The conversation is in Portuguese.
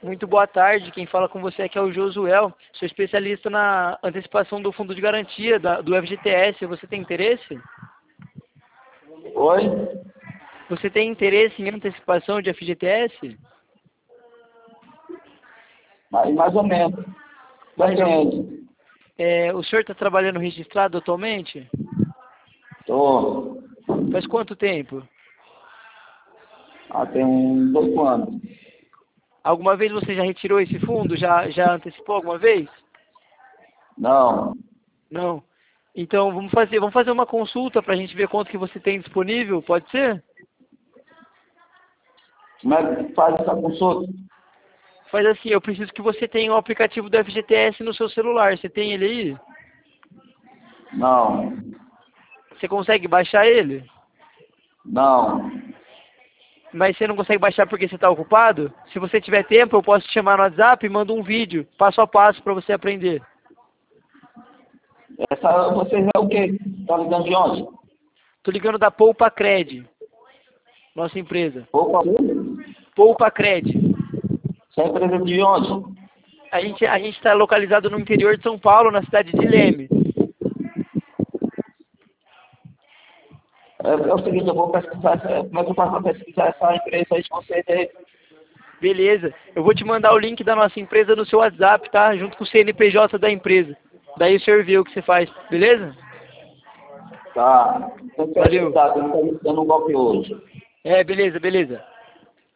Muito boa tarde. Quem fala com você aqui é o Josuel. Sou especialista na antecipação do fundo de garantia do FGTS. Você tem interesse? Oi? Você tem interesse em antecipação de FGTS? Mais ou menos. Depende. O senhor está trabalhando registrado atualmente? Tô. Faz quanto tempo? Tem uns 8 anos. Alguma vez você já retirou esse fundo? Já antecipou alguma vez? Não. Não. Então vamos fazer uma consulta para a gente ver quanto que você tem disponível, pode ser? Como é que faz essa consulta? Faz assim, eu preciso que você tenha o aplicativo do FGTS no seu celular. Você tem ele aí? Não. Você consegue baixar ele? Não. Mas você não consegue baixar porque você está ocupado? Se você tiver tempo, eu posso te chamar no WhatsApp e mando um vídeo, passo a passo, para você aprender. Vocês é o quê? Tá ligando de onde? Tô ligando da Poupa Cred, nossa empresa. Opa, Poupa Cred. você é empresa de onde? A gente está localizado no interior de São Paulo, na cidade de Leme. É o seguinte, eu vou pesquisar, como é que eu faço para pesquisar essa empresa aí de vocês aí? Beleza. Eu vou te mandar o link da nossa empresa no seu WhatsApp, tá? Junto com o CNPJ da empresa. Daí o senhor vê o que você faz, beleza? Tá. Tem que Valeu. pesquisar, eu não tô dando um golpe hoje. Beleza.